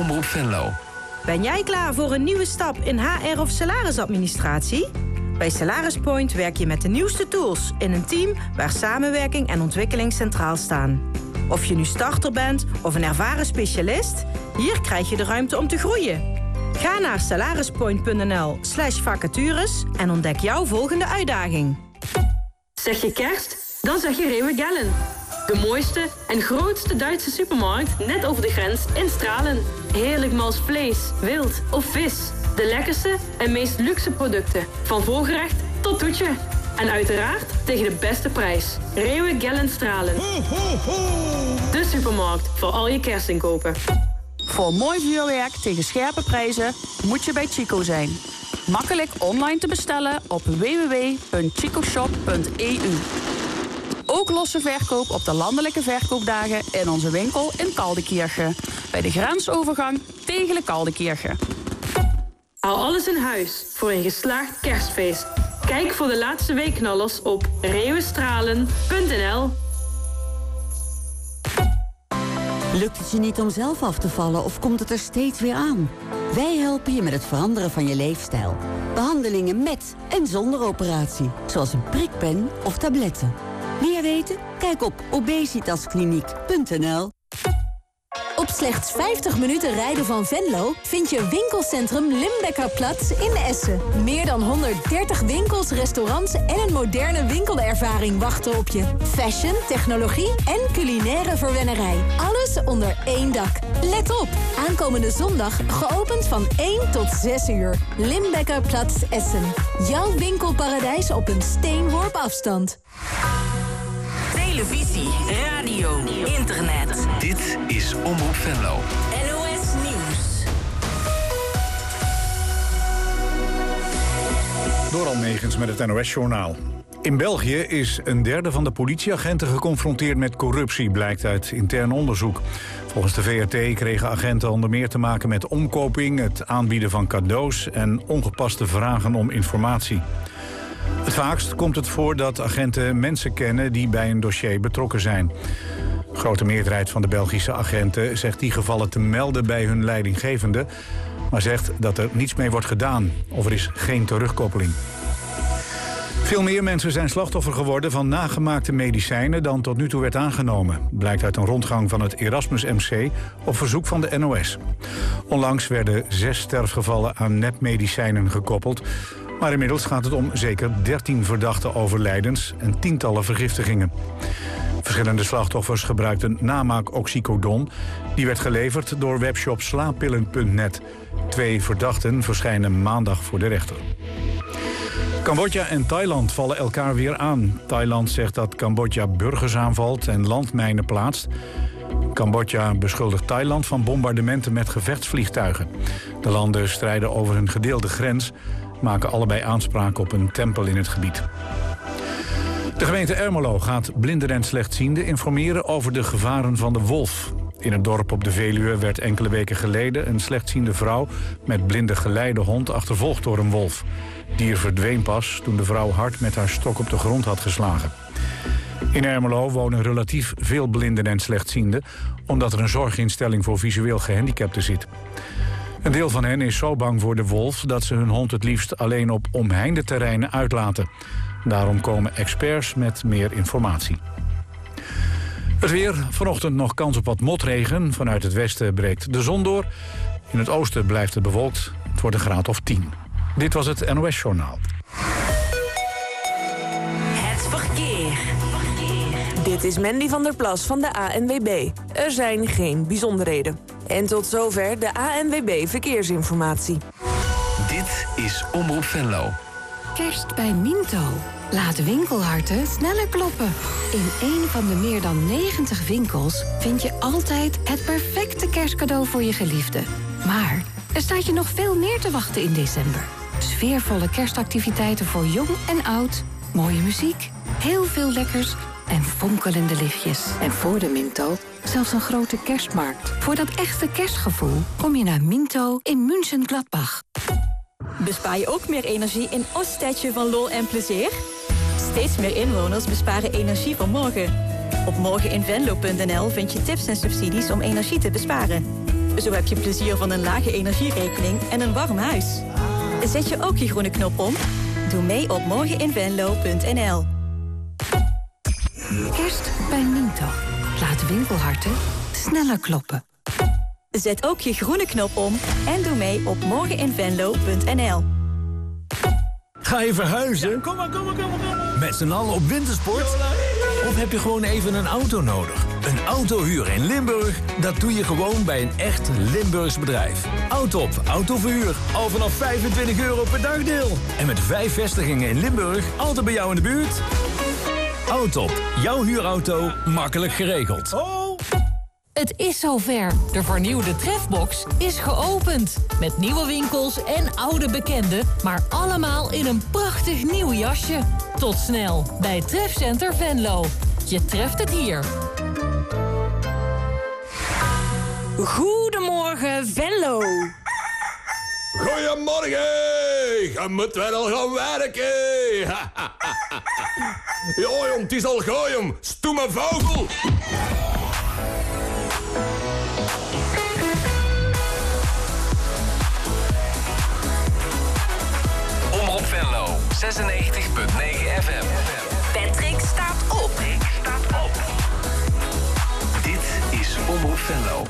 Omroep Venlo. Ben jij klaar voor een nieuwe stap in HR of salarisadministratie? Bij Salaris Point werk je met de nieuwste tools in een team waar samenwerking en ontwikkeling centraal staan. Of je nu starter bent of een ervaren specialist, hier krijg je de ruimte om te groeien. Ga naar salarispoint.nl/vacatures en ontdek jouw volgende uitdaging. Zeg je kerst? Dan zeg je Rewe Gellen. De mooiste en grootste Duitse supermarkt net over de grens in Stralen. Heerlijk mals vlees, wild of vis. De lekkerste en meest luxe producten. Van voorgerecht tot toetje. En uiteraard tegen de beste prijs. Rewe Gellen Stralen. De supermarkt voor al je kerstinkopen. Voor mooi vuurwerk tegen scherpe prijzen moet je bij Chico zijn. Makkelijk online te bestellen op www.chicoshop.eu. Ook losse verkoop op de landelijke verkoopdagen in onze winkel in Kaldekirchen. Bij de grensovergang tegen Kaldekirchen. Hou alles in huis voor een geslaagd kerstfeest. Kijk voor de laatste weekknallers op rewestralen.nl. Lukt het je niet om zelf af te vallen of komt het er steeds weer aan? Wij helpen je met het veranderen van je leefstijl. Behandelingen met en zonder operatie, zoals een prikpen of tabletten. Meer weten? Kijk op obesitaskliniek.nl. Op slechts 50 minuten rijden van Venlo vind je winkelcentrum Limbekkerplatz in Essen. Meer dan 130 winkels, restaurants en een moderne winkelervaring wachten op je. Fashion, technologie en culinaire verwennerij. Alles onder één dak. Let op! Aankomende zondag geopend van 1 tot 6 uur. Limbekkerplatz Essen. Jouw winkelparadijs op een steenworp afstand. Televisie, radio, internet. Dit is Omroep Venlo. NOS Nieuws. Doral Megens met het NOS-journaal. In België is een derde van de politieagenten geconfronteerd met corruptie, blijkt uit intern onderzoek. Volgens de VRT kregen agenten onder meer te maken met omkoping, het aanbieden van cadeaus en ongepaste vragen om informatie. Het vaakst komt het voor dat agenten mensen kennen die bij een dossier betrokken zijn. De grote meerderheid van de Belgische agenten zegt die gevallen te melden bij hun leidinggevende, maar zegt dat er niets mee wordt gedaan of er is geen terugkoppeling. Veel meer mensen zijn slachtoffer geworden van nagemaakte medicijnen dan tot nu toe werd aangenomen. Blijkt uit een rondgang van het Erasmus MC op verzoek van de NOS. Onlangs werden 6 sterfgevallen aan nepmedicijnen gekoppeld. Maar inmiddels gaat het om zeker 13 verdachte overlijdens en tientallen vergiftigingen. Verschillende slachtoffers gebruikten namaak oxycodon. Die werd geleverd door webshop slaappillen.net. 2 verdachten verschijnen maandag voor de rechter. Cambodja en Thailand vallen elkaar weer aan. Thailand zegt dat Cambodja burgers aanvalt en landmijnen plaatst. Cambodja beschuldigt Thailand van bombardementen met gevechtsvliegtuigen. De landen strijden over een gedeelde grens, maken allebei aanspraak op een tempel in het gebied. De gemeente Ermelo gaat blinden en slechtzienden informeren over de gevaren van de wolf. In het dorp op de Veluwe werd enkele weken geleden een slechtziende vrouw met blinde geleidehond achtervolgd door een wolf. Het dier verdween pas toen de vrouw hard met haar stok op de grond had geslagen. In Ermelo wonen relatief veel blinden en slechtzienden, omdat er een zorginstelling voor visueel gehandicapten zit. Een deel van hen is zo bang voor de wolf dat ze hun hond het liefst alleen op omheinde terreinen uitlaten. Daarom komen experts met meer informatie. Het weer, vanochtend nog kans op wat motregen. Vanuit het westen breekt de zon door. In het oosten blijft het bewolkt. Het wordt een graad of 10. Dit was het NOS Journaal. Het verkeer. Dit is Mandy van der Plas van de ANWB. Er zijn geen bijzonderheden. En tot zover de ANWB Verkeersinformatie. Dit is Omroep Venlo. Kerst bij Minto. Laat winkelharten sneller kloppen. In een van de meer dan 90 winkels vind je altijd het perfecte kerstcadeau voor je geliefde. Maar er staat je nog veel meer te wachten in december. Sfeervolle kerstactiviteiten voor jong en oud. Mooie muziek, heel veel lekkers en fonkelende lichtjes. En voor de Minto zelfs een grote kerstmarkt. Voor dat echte kerstgevoel kom je naar Minto in München-Gladbach. Bespaar je ook meer energie in Ooststedtje van Lol en Plezier? Steeds meer inwoners besparen energie voor morgen. Op morgeninvenlo.nl vind je tips en subsidies om energie te besparen. Zo heb je plezier van een lage energierekening en een warm huis. Zet je ook je groene knop om? Doe mee op morgeninvenlo.nl. Kerst bij Minto. Laat winkelharten sneller kloppen. Zet ook je groene knop om en doe mee op morgeninvenlo.nl. Ga je verhuizen? Ja, kom maar. Met z'n allen op wintersport? Of heb je gewoon even een auto nodig? Een autohuur in Limburg, dat doe je gewoon bij een echt Limburgs bedrijf. Autop autoverhuur, al vanaf €25 per dagdeel. En met 5 vestigingen in Limburg, altijd bij jou in de buurt. Autop, jouw huurauto, makkelijk geregeld. Het is zover. De vernieuwde Trefbox is geopend. Met nieuwe winkels en oude bekenden, maar allemaal in een prachtig nieuw jasje. Tot snel bij Trefcenter Venlo. Je treft het hier. Goedemorgen, Venlo. Goedemorgen. Je moet weer al gaan werken. Ja, jong, het is al goed, jong. Stoeme vogel. Omroep Venlo, 96.9 FM. Patrick staat op. Dit is Omroep Venlo.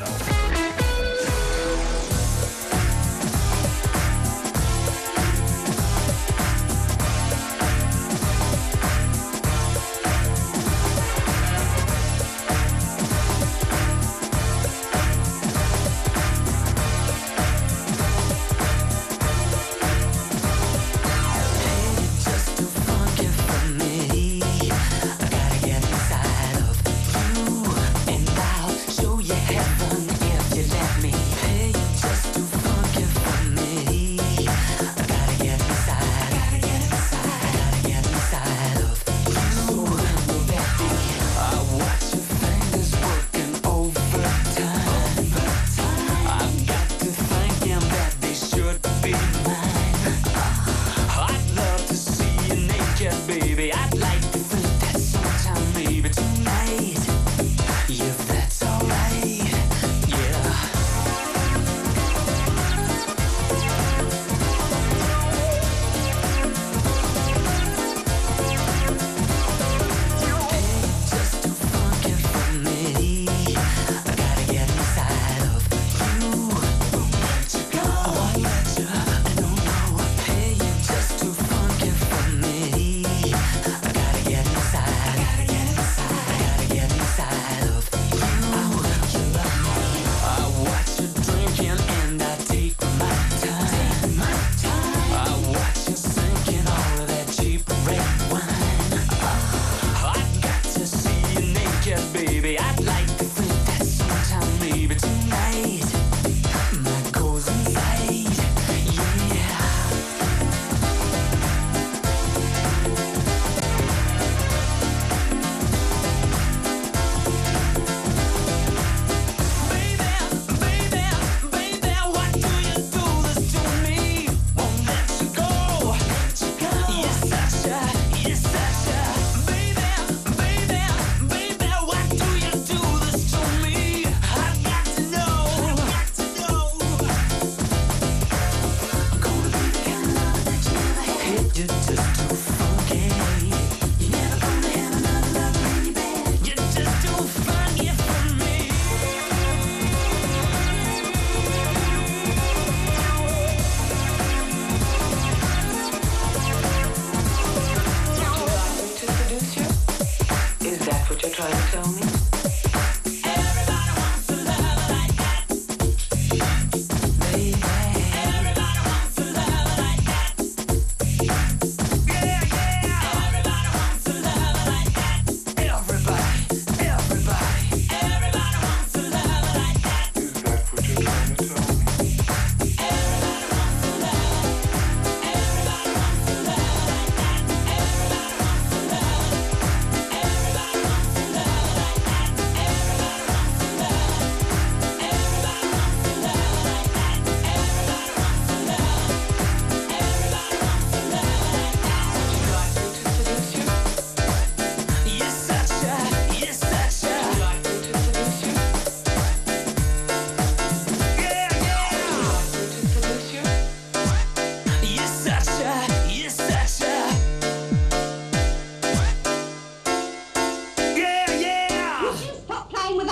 Show you heaven.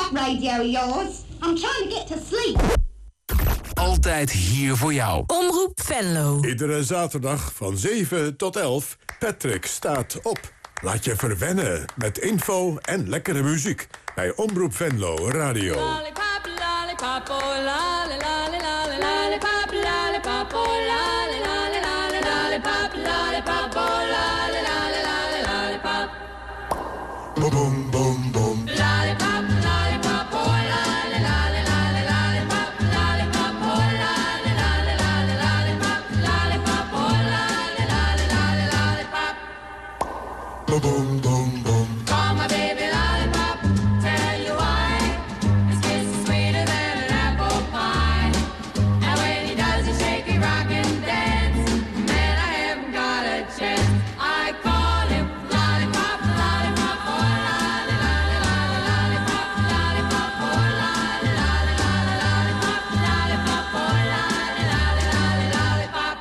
radio of yours. I'm trying to get to sleep. Altijd hier voor jou. Omroep Venlo. Iedere zaterdag van 7 tot 11. Patrick staat op. Laat je verwennen met info en lekkere muziek. Bij Omroep Venlo Radio. Lollipop, lollipop, oh, lolly, lolly, lolly, lollipop, lollipop, oh, lolly, lolly, lolly, lollipop, lollipop, oh, lolly, lolly, lolly, lollipop. Boom, boom, boom, boom. Lollipop, lollipop, oh, lolly, lolly, lolly, lollipop, lollipop, oh, lolly, lolly, lolly, lollipop, lollipop, oh, lolly, lolly, lolly, lollipop. Boom, boom, boom, boom. Call my baby lollipop, tell you why. His kiss is sweeter than an apple pie. And when he does, he shake, he rock and dance. Man, I haven't got a chance. I call him lollipop, lollipop, oh lolly, lolly, lolly, lollipop, lollipop, oh lolly, lolly, lolly, lollipop, lollipop, oh lolly, lolly, lolly, lollipop.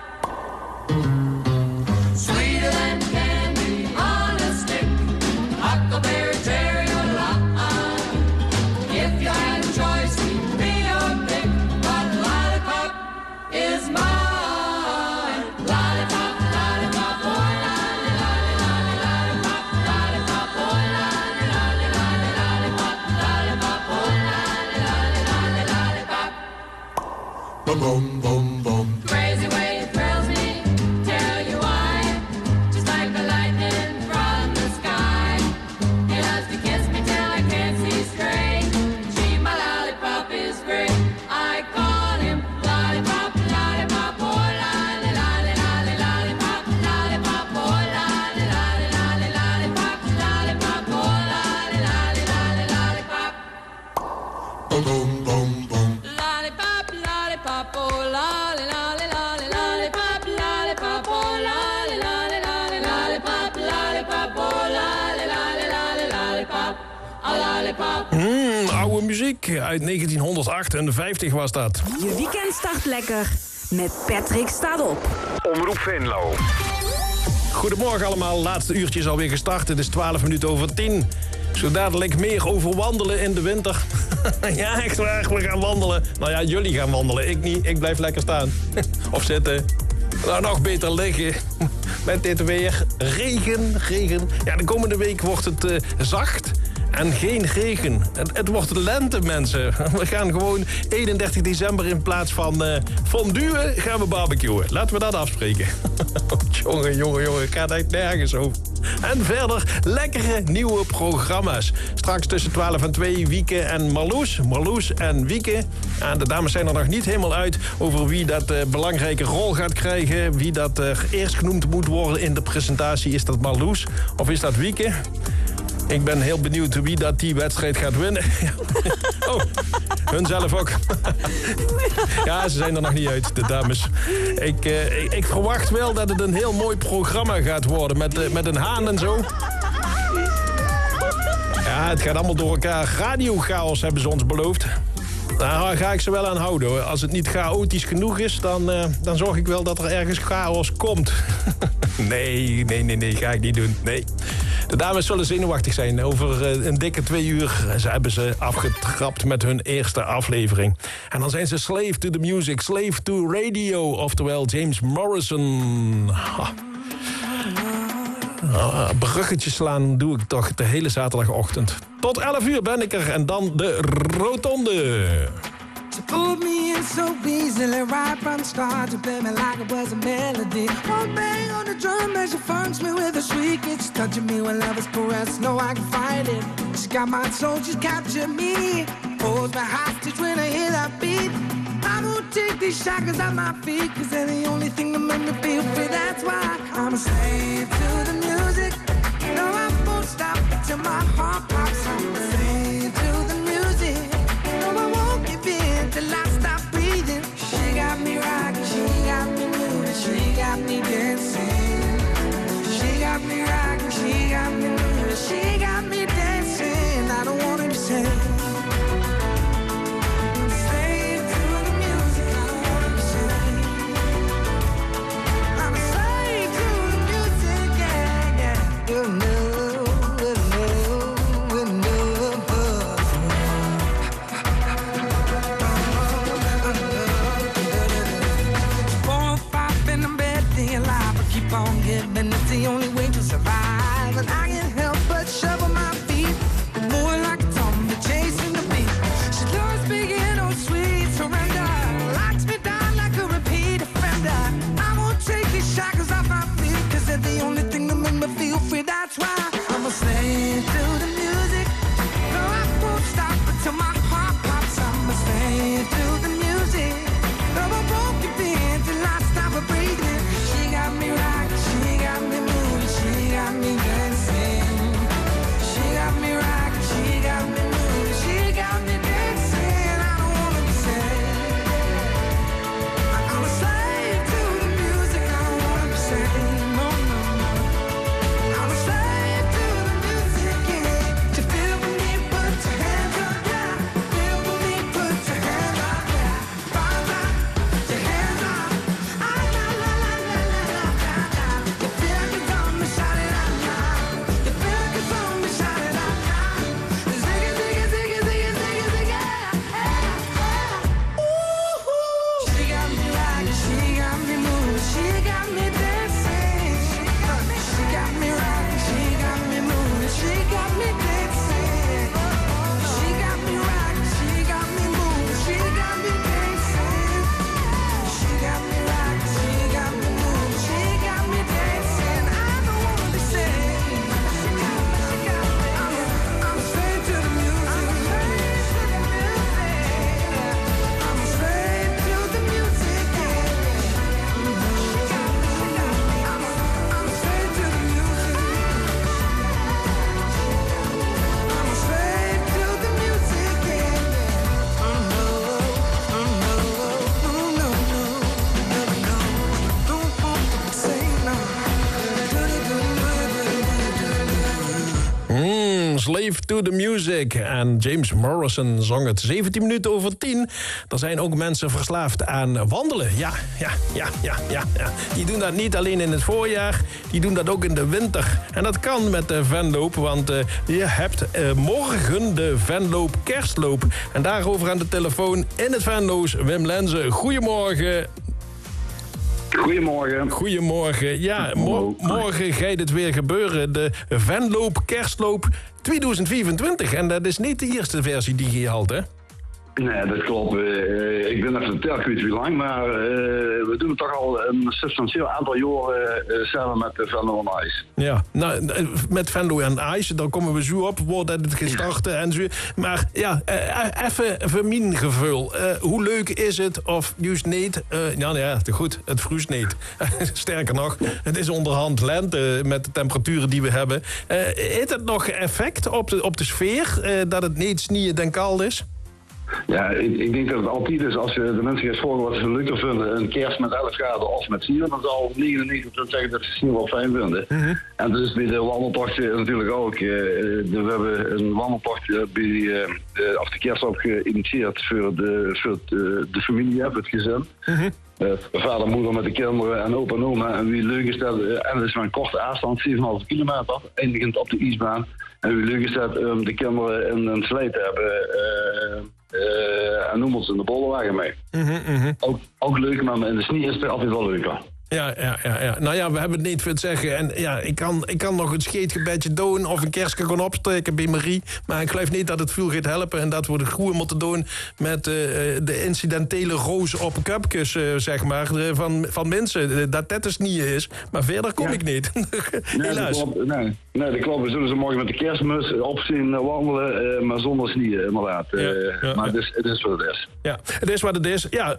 Sweeter than candy on a stick, huckleberry, cherry, or lime. If you had a choice, he'd be your pick, but lollipop is mine. Lollipop, lollipop, oh lolly, lolly, lolly, lollipop, lollipop, oh lolly, lolly, lolly, lollipop, lollipop, oh lolly, lolly, lolly, lollipop. Boom, boom, boom, boom. Crazy way it thrills me, tell you why. Just like the lightning from the sky. He loves to kiss me till I can't see straight. Gee, my lollipop is great. I call him lollipop, lollipop, oh lolly, lolly, lolly, lollipop, lollipop, oh lolly, lolly, lolly, lollipop, lollipop, oh lolly, lolly, lolly, lollipop. Boom, boom, boom, boom. Lollipop, lollipop, oh lolly, lolly, lolly, lollipop, lollipop, oh lolly, lolly, lolly, lollipop, lollipop, oh lolly, lolly, lolly, lollipop, a lollipop. Oude muziek. Uit 1958 was dat. Je weekend start lekker met Patrick staat op. Omroep Venlo. Goedemorgen allemaal. Laatste uurtje is alweer gestart. Het is 12 minuten over 10. Zo dadelijk meer over wandelen in de winter. Ja, echt waar. We gaan wandelen. Nou ja, jullie gaan wandelen. Ik niet. Ik blijf lekker staan. Of zitten. Nou, nog beter liggen. Met dit weer. Regen. Ja, de komende week wordt het zacht. En geen regen. Het wordt lente, mensen. We gaan gewoon 31 december in plaats van fondue gaan we barbecuen. Laten we dat afspreken. Jongen, het gaat echt nergens over. En verder lekkere nieuwe programma's. Straks tussen 12 en 2 Wieke en Marloes. Marloes en Wieke. En de dames zijn er nog niet helemaal uit over wie dat belangrijke rol gaat krijgen. Wie dat eerst genoemd moet worden in de presentatie. Is dat Marloes of is dat Wieke? Ik ben heel benieuwd wie dat die wedstrijd gaat winnen. Oh, hun zelf ook. Ja, ze zijn er nog niet uit, de dames. Ik verwacht wel dat het een heel mooi programma gaat worden. Met een haan en zo. Ja, het gaat allemaal door elkaar. Radiochaos hebben ze ons beloofd. Daar ga ik ze wel aan houden, hoor. Als het niet chaotisch genoeg is, dan zorg ik wel dat er ergens chaos komt. Nee, ga ik niet doen. Nee. De dames zullen zenuwachtig zijn. Over een dikke 2 uur hebben ze afgetrapt met hun eerste aflevering. En dan zijn ze slave to the music, slave to radio. Oftewel James Morrison. Bruggetjes slaan doe ik toch de hele zaterdagochtend. Tot 11 uur ben ik er en dan de rotonde. She pulled me in so easily right from the start to play me like it was a melody. One bang on the drum as she funks me with a shriek. It's touching me when love is caressed. No, I can fight it. She got my soul, she's captured me. Holds me hostage when I hear that beat. I won't take these shackles off my feet, 'cause they're the only thing that make me feel free. That's why I'm a slave to the music. No, I won't stop till my heart pops. I'm a slave to the music. No, I won't give in till I stop breathing. She got me rocking, she got me moving, she got me dancing. She got me rocking, she got me moving, she got me dancing. I don't wanna be saved. that's why I'm a slave to the music. No, I won't stop until my heart pops. I'm a slave to the music. No, I won't give in till I stop breathing. She got me rocking, she got me moving, she got me dancing. She got me rocking, she got me moving, she got me dancing. I don't wanna be sad. I'm a slave to the music. I don't wanna be sad. No, no, no. I'm a slave to the music. Yeah. You feel me? Put your hands up, yeah. Feel me? Put your hands up, yeah. Bye bye. Your hands up. Ah la la la la la la la. You feel like it's on me, shout it out now. You feel like it's on me, shout it out now. Ziggy ziggy ziggy ziggy ziggy ziggy. Ooh. She got me rocking, she got me moving, she got me dancing. She got me rocking, she got me moving, she got me dancing. She got me rocking, she got me moving, she got me dancing. She got me rocking, she got me moving, she got me dancing. I don't wanna be sad. I'm a slave to the music. I'm a slave to the music. I'm a slave to the music. I'm a slave to the music. Slave to the Music. En James Morrison zong het 17 minuten over 10. Er zijn ook mensen verslaafd aan wandelen. Ja. Die doen dat niet alleen in het voorjaar. Die doen dat ook in de winter. En dat kan met de Venloop. Want je hebt morgen de Venloop Kerstloop. En daarover aan de telefoon in het Venlo's Wim Lenze. Goedemorgen. Goedemorgen. Ja, morgen gaat het weer gebeuren. De Venloop Kerstloop 2024. En dat is niet de eerste versie die je haalt, hè? Nee, dat klopt. Ik ben even de tel kwijt wie lang, maar we doen het toch al een substantieel aantal jaren samen met Venlo en Ice. Ja, nou, met Venlo en Ice, daar komen we zo op, wordt het gestart en zo. Maar ja, even voor mijn gevoel. Hoe leuk is het of juist niet? Goed, het vroest niet. Sterker nog, het is onderhand lente met de temperaturen die we hebben. Heeft het nog effect op de sfeer, dat het niet sneeuwt en koud is? Ja, ik denk dat het altijd is als je de mensen gaat vragen wat ze leuker vinden. Een kerst met 11 graden of met sneeuw, dan zal 99% zeggen dat ze sneeuw wel fijn vinden. En dus bij de wandeltocht natuurlijk ook. We hebben een wandeltocht bij de kerstloop geïnitieerd voor de familie, voor het gezin. Vader, moeder met de kinderen en opa en oma. En wie leuk is dat, en dat is maar een korte afstand, 7,5 kilometer, eindigend op de ijsbaan. En wie leuk is dat de kinderen in een slee te hebben en noem ons in de bollenwagen mee. Ook leuk, maar in de sneeuw is het altijd wel leuker. Ja. Nou ja, we hebben het niet voor het zeggen. En ja, ik kan nog een scheetgebedje doen of een kerstje gaan opsteken bij Marie. Maar ik geloof niet dat het veel gaat helpen. En dat we het goed moeten doen met de incidentele roos op cupjes, zeg maar, van mensen. Dat het niet is. Maar verder kom ik niet. Helaas. Nee, dat klopt. We zullen ze morgen met de kerstmus opzien wandelen, maar zonder sneeuw, inderdaad. Maar het is wat het is. Ja, het is wat het is. Ja,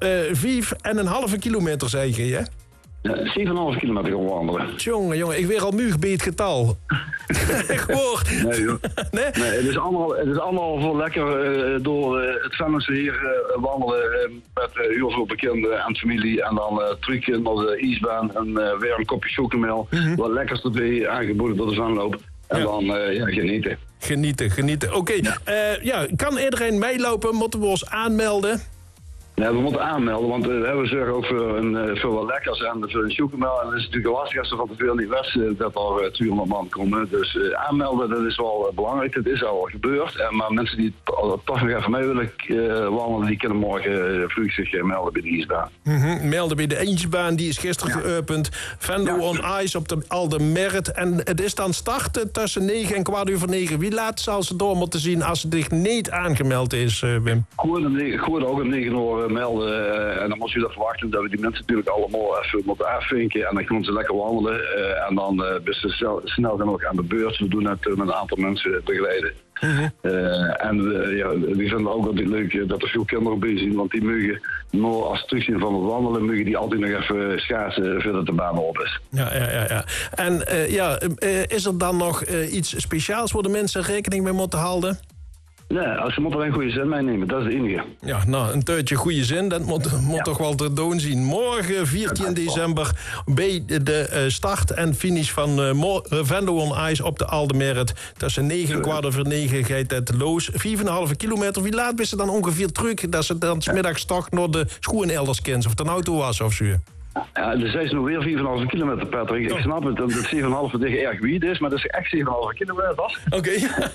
5,5 kilometer, zeg je, hè? Ja, 7,5 kilometer gaan wandelen. Jongen, ik weer al muug bij het getal. Echt hoor. Nee, joh. Nee, het is allemaal voor lekker door het Venlose hier wandelen met heel veel bekenden en familie. En dan trucken naar de ijsbaan en weer een kopje chocomel. Wat lekkers erbij aangeboden door de Venloop. En dan genieten. Genieten. Oké, kan iedereen meelopen? Moeten we ons aanmelden? Ja, we moeten aanmelden, want we zorgen ook voor wat lekkers en voor een chocomel. En het is natuurlijk lastig als er van tevoren niet was dat er 200 man komen. Dus aanmelden, dat is wel belangrijk. Het is al gebeurd. Maar mensen die toch nog even mee willen wandelen, die kunnen morgen vroeg zich melden bij de ijsbaan. Melden bij de ijsbaan, die is gisteren geopend. Venlo on Ice op de Alde Merit. En het is dan starten tussen 9 en 9:15. Wie laat zal ze door moeten zien als ze zich niet aangemeld is, Wim? Goed ook om 9 uur melden. En dan moet je dat verwachten dat we die mensen natuurlijk allemaal even moeten afvinken. En dan kunnen ze lekker wandelen. En dan ben ze snel genoeg aan de beurt. We doen het met een aantal mensen begeleiden. En die vinden ook altijd leuk dat er veel kinderen bij zijn, want die mogen, nou, als ze terugzien van het wandelen, mogen die altijd nog even schaatsen voordat de baan op is. Ja. En is er dan nog iets speciaals waar de mensen rekening mee moeten houden? Nee, als je moet alleen goede zin meenemen, dat is het enige. Ja, nou, een teutje goede zin, dat moet toch wel te doen zien. Morgen, 14 december, bij de start en finish van Venlo on Ice op de Aldemeert. Tussen 9 en 8:45 gaat het los. 4,5 kilometer. Wie laat is ze dan ongeveer terug? Dat ze dan 's middags toch naar de schoenelders kent, of het een auto was of zo. Ja, dus zij is nog weer 4,5 kilometer, Patrick. Ik snap het, dat 7,5 tegen erg wied is, maar dat is echt 7,5 kilometer. Oké.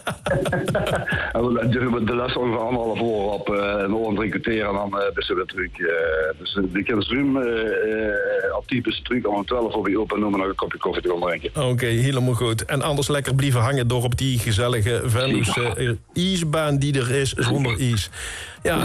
De les ongeveer 1,5 uur op, een uur en 3 kwartier en dan is ze weer terug. Dus de kinderen op typische truc om 12 uur weer open en nog een kopje koffie te gaan drinken. Oké, helemaal goed. En anders lekker blijven hangen door op die gezellige Venlose ijsbaan die er is zonder ijs. Ja,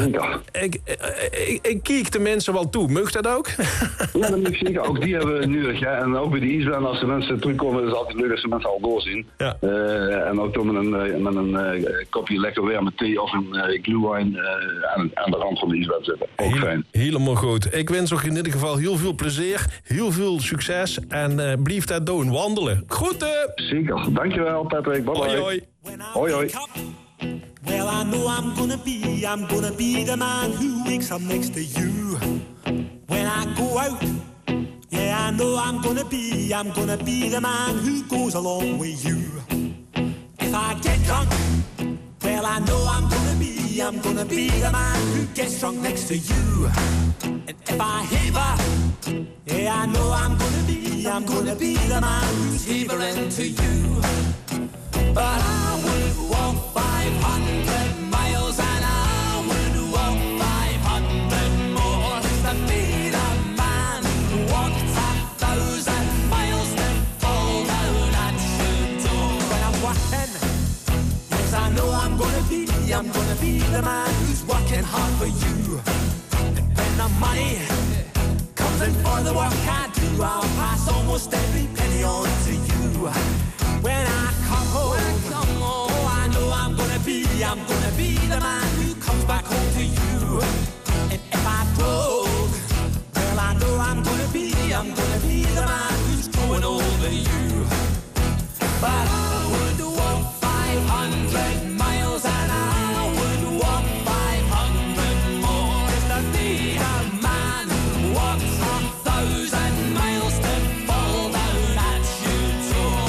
ik kijk de mensen wel toe. Mag dat ook? Ja, dat moet ik zeker. Ook die hebben we nu. Ja. En ook bij de ijsbaan, als de mensen terugkomen, is het altijd leuk als de mensen al doorzien. Ja. En ook dan met een kopje lekker warme thee of een glühwein aan de rand van de ijsbaan zitten. Ook fijn. Helemaal goed. Ik wens ook in ieder geval heel veel plezier, heel veel succes en blijf dat doen. Wandelen. Groeten! Zeker. Dankjewel, Patrick. Bye bye. Hoi. Hoi, hoi. Well, I know I'm gonna be the man who wakes up next to you. When I go out, yeah, I know I'm gonna be the man who goes along with you. If I get drunk, well, I know I'm gonna be the man who gets drunk next to you. And if I heaver, yeah, I know I'm gonna be the man who's heavering to you. But I would walk 500 miles and I would walk 500 more to be the man who walked 1,000 miles to fall down at your door. When I'm walking, yes, I know I'm gonna be the man who's working hard for you. And when the money comes in for the work I do, I'll pass almost every penny on to you. When I come home, oh, I know I'm gonna be the man who comes back home to you. And if I broke, well, I know I'm gonna be the man who's going over you. But I would walk 500 miles and I would walk 500 more to be the man who walks 1,000 miles to fall down at your door.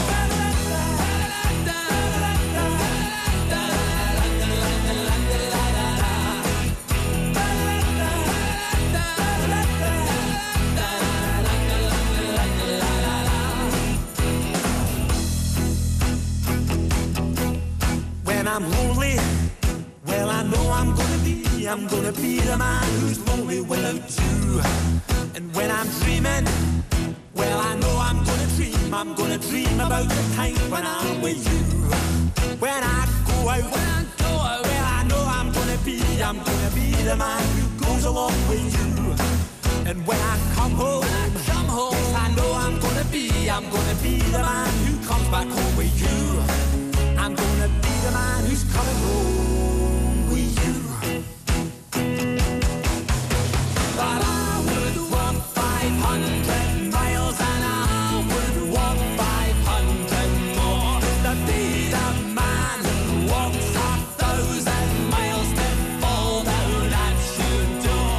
When I'm lonely, well, I know I'm gonna be the man who's lonely without you. And when I'm dreaming, well, I know I'm gonna dream about the time when I'm with you. When I go out, well, I know I'm gonna be the man who goes along with you. And when I come home, yes, I know I'm gonna be the man who comes back home with you. I'm gonna be the man who's coming home with you. But I would walk 500 miles and I would walk 500 more to be the man who walks 1,000 miles to fall down at your door.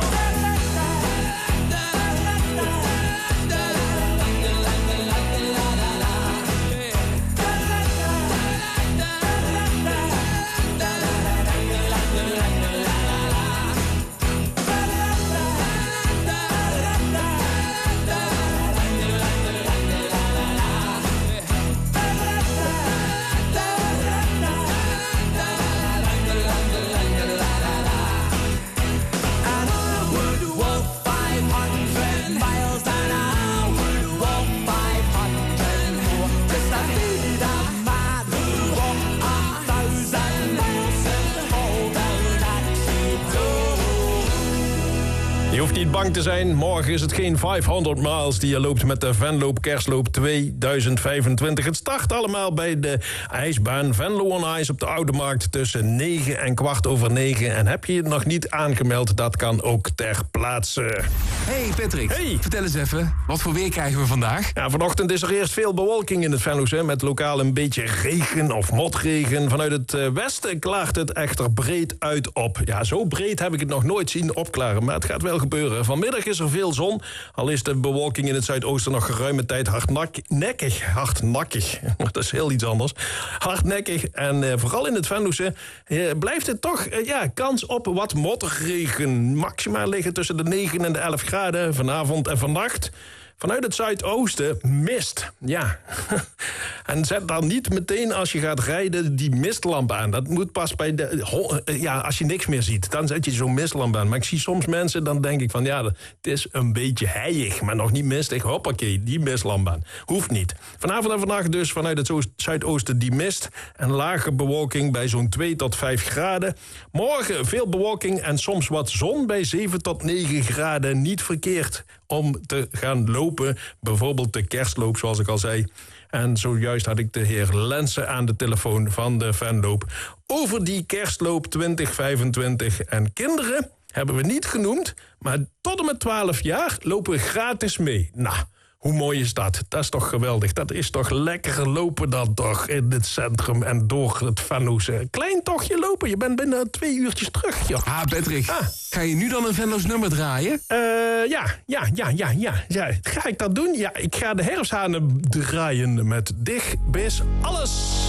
hoeft niet bang te zijn. Morgen is het geen 500 miles die je loopt met de Venlo Kerstloop 2025. Het start allemaal bij de ijsbaan Venlo on Ice op de Oude Markt tussen 9 en 9:15. En heb je je nog niet aangemeld, dat kan ook ter plaatse. Hey Patrick, vertel eens even, wat voor weer krijgen we vandaag? Ja, vanochtend is er eerst veel bewolking in het Venlose, met lokaal een beetje regen of motregen. Vanuit het westen klaart het echter breed uit op. Ja, zo breed heb ik het nog nooit zien opklaren, maar het gaat wel gebeuren. Vanmiddag is er veel zon, al is de bewolking in het zuidoosten nog geruime tijd hardnekkig. Dat is heel iets anders. Hardnekkig en vooral in het Venlose blijft het toch kans op wat motregen. Maxima liggen tussen de 9 en de 11 graden vanavond en vannacht. Vanuit het zuidoosten mist. Ja. En zet dan niet meteen als je gaat rijden die mistlamp aan. Dat moet pas bij als je niks meer ziet. Dan zet je zo'n mistlamp aan. Maar ik zie soms mensen, dan denk ik van het is een beetje heilig, maar nog niet mistig. Hoppakee, die mistlamp aan. Hoeft niet. Vanavond en vannacht dus vanuit het zuidoosten die mist. En lage bewolking bij zo'n 2 tot 5 graden. Morgen veel bewolking en soms wat zon bij 7 tot 9 graden. Niet verkeerd om te gaan lopen. Bijvoorbeeld de kerstloop, zoals ik al zei. En zojuist had ik de heer Lensen aan de telefoon van de Venloop over die kerstloop 2025. En kinderen hebben we niet genoemd, maar tot en met 12 jaar lopen we gratis mee. Nou, hoe mooi is dat? Dat is toch geweldig? Dat is toch lekker lopen dan toch in het centrum en door het Venlose. Klein tochtje lopen, je bent binnen 2 uurtjes terug, joh. Ah, Patrick, ga je nu dan een Venlo's nummer draaien? Ja. Ga ik dat doen? Ja, ik ga de herfsthanen draaien met Dig bis alles.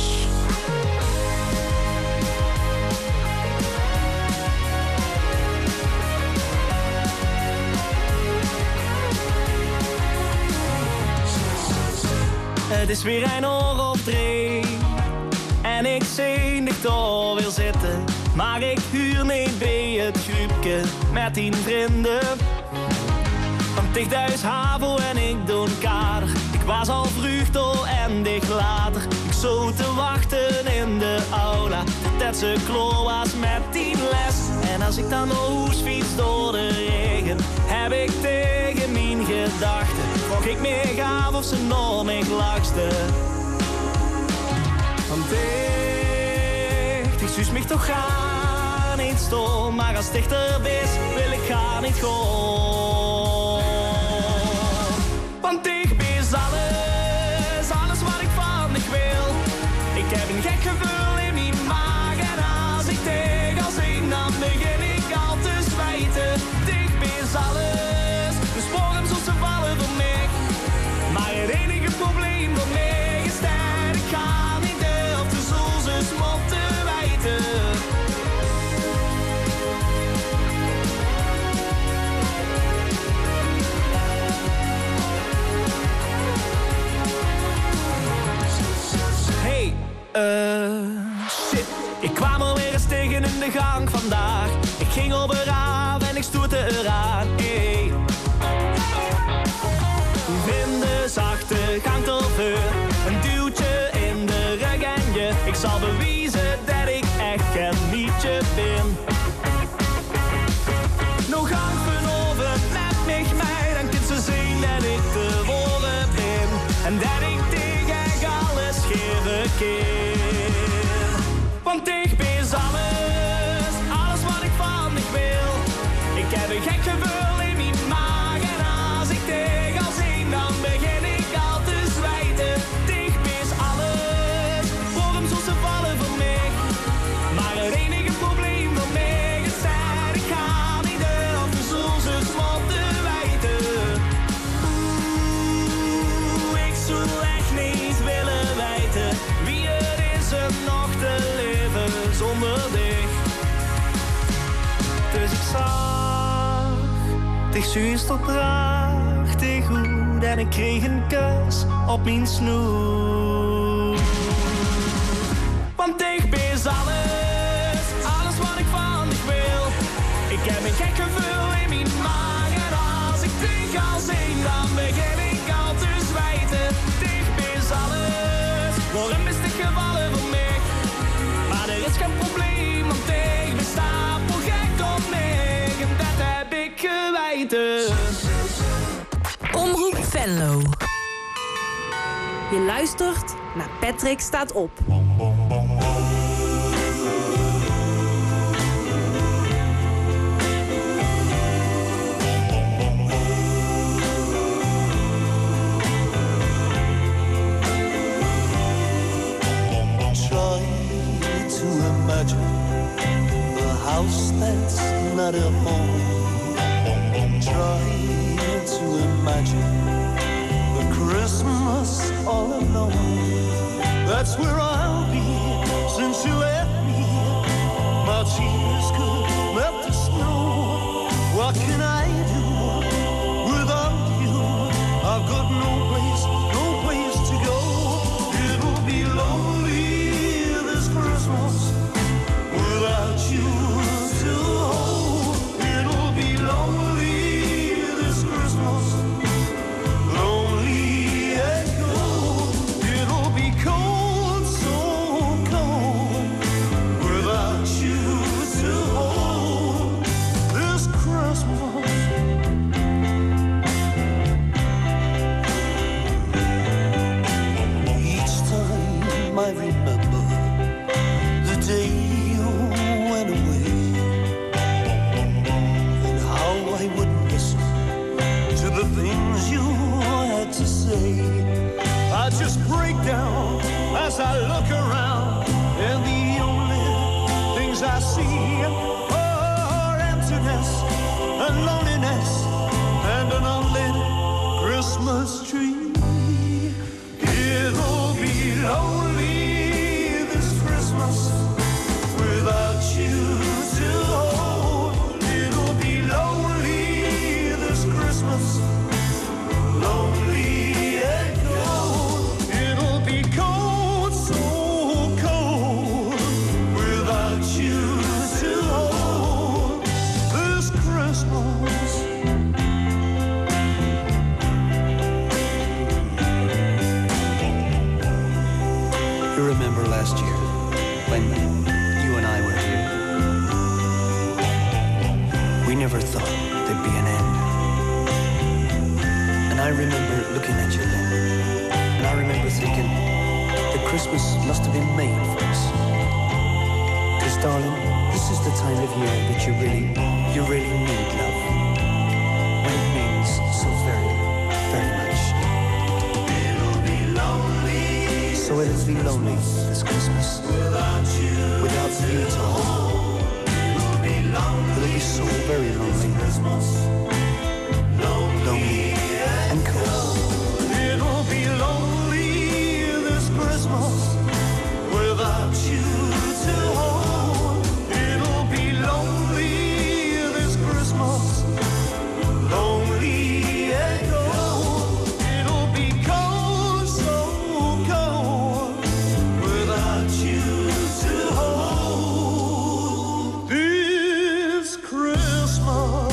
Het is weer een oor op 3 en ik zenig door wil zitten. Maar ik huur niet bij het groepje met 10 vrienden. Van Tichthuis Havo en ik doe een kader. Ik was al vroeg door en dicht later. Ik zo te wachten in de aula dat ze klaar was met die les. En als ik dan naar huis fiets door de regen, heb ik tegen mijn gedachten. Vroeg ik me gaaf of ze nog me lakste. Want ik zus mich toch gaan niet stom. Maar als dichter is, wil ik gaan niet gewoon. Want ik is alles wat ik van ik wil. Ik heb een gek gevoel in mijn maag. En als ik tegen zing, dan begin ik al te zwijten. Dicht is alles, de sporen zo te vallen voor mij. Maar het enige probleem voor mij is dat ik ga niet durf de zoals mop te wijten. Shit. Ik kwam er weer eens tegen in de gang vandaag. Ik ging op een raam en ik stoette eraan. Hey. In de zachte gang tot deur, een duwtje in de rug en je. Ik zal bewijzen dat ik echt geen liedje ben. Nog gang vanoven met mij, dan kunt ze zien dat ik te woorden ben. En dat ik tegen alles geven keer. Want ik ben alles wat ik van ik wil. Ik heb een gek gevoel in mijn maag. En als ik tegen zing, dan begin ik al te zwijten. Dicht is alles, vorm zoals ze vallen voor mij. Maar het enige probleem voor mij is dat ik ga niet durven zoals ze mop te wijten. Ik zou echt niet willen wijten wie het is om nog te leven zonder dich. Dus ik zag dich juist op prachtig goed en ik kreeg een kus op mijn snoer. Want ik ben alles wat ik van ik wil. Ik heb een gek gevoel in mijn maag en als ik tegen al zing, dan begin ik al te zwijten. Dicht is alles, waarom is het gevallen voor mij? Maar er is geen probleem, want ik besta voor gek op mij. En dat heb ik geweten. Venlo. Je luistert naar Patrick Staat Op. House that's not a home. Try to imagine the Christmas all alone. That's where I'll be since you left me. My tears could melt the snow. What can I do without you? I've got no place to go. It'll be lonely this Christmas without you. I remember the day you went away, and how I would listen to the things you had to say. I just break down as I look around, and the only things I see are emptiness and loneliness and an unlit Christmas tree. It'll be lonely without you to hold. It'll be lonely this Christmas, lonely and cold. It'll be cold, so cold, without you to hold this Christmas. You remember last year when you and I were here? We never thought there'd be an end. And I remember looking at you then, and I remember thinking that Christmas must have been made for us. 'Cause darling, this is the time of year that you really need love. When it means so very, very much. It'll be lonely. So it'll be lonely this Christmas. Without you to hold. It'll be so very lonely. Lonely and cold. It'll be lonely this Christmas without you to hold. It'll be lonely this Christmas. Lonely and cold. It'll be cold, so cold, without you to hold this Christmas.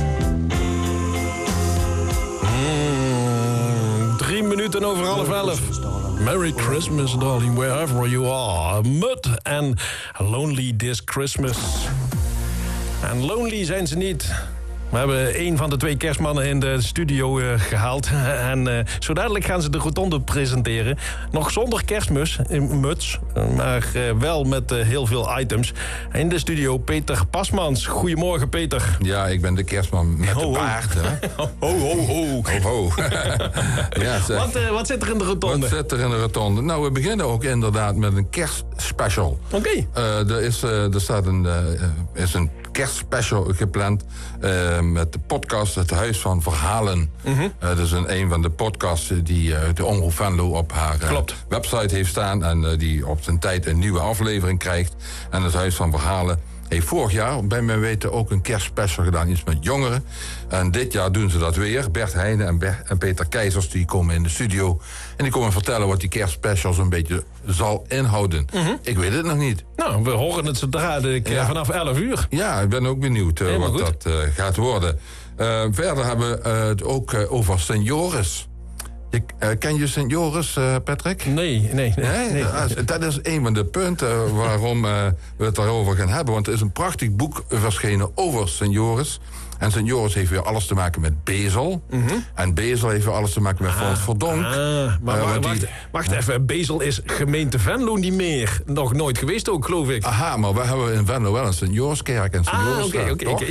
3 minuten over 11:30. Merry Christmas, darling, wherever you are. Mud en Lonely This Christmas. En lonely zijn ze niet. We hebben een van de 2 kerstmannen in de studio gehaald. En zo dadelijk gaan ze de rotonde presenteren. Nog zonder kerstmuts, maar wel met heel veel items. In de studio Peter Pasmans. Goedemorgen, Peter. Ja, ik ben de kerstman met de paard. Ho. Ja, wat zit er in de rotonde? Wat zit er in de rotonde? Nou, we beginnen ook inderdaad met een kerstspecial. Oké. Er staat een kerstspecial gepland met de podcast Het Huis van Verhalen. Dat is een van de podcasts die de Omroep Venlo op haar website heeft staan en die op zijn tijd een nieuwe aflevering krijgt. En Het Huis van Verhalen heeft vorig jaar, bij mijn weten, ook een kerstspecial gedaan, iets met jongeren. En dit jaar doen ze dat weer. Bert Heijnen en Peter Keizers, die komen in de studio en die komen vertellen wat die kerstspecial zo'n beetje zal inhouden. Ik weet het nog niet. Nou, we horen het zodra vanaf 11 uur. Ja, ik ben ook benieuwd wat dat gaat worden. Verder hebben we het ook over Sint Joris. Ken je Sint Joris, Patrick? Nee. Dat is een van de punten waarom we het daarover gaan hebben. Want er is een prachtig boek verschenen over Sint Joris. En St. Joris heeft weer alles te maken met Bezel. En Bezel heeft weer alles te maken met Fons Verdonk. Maar wacht even, Bezel is gemeente Venlo niet meer. Nog nooit geweest ook, geloof ik. Aha, maar we hebben in Venlo wel een St. Joriskerk en St. Jorisstraat. Oké.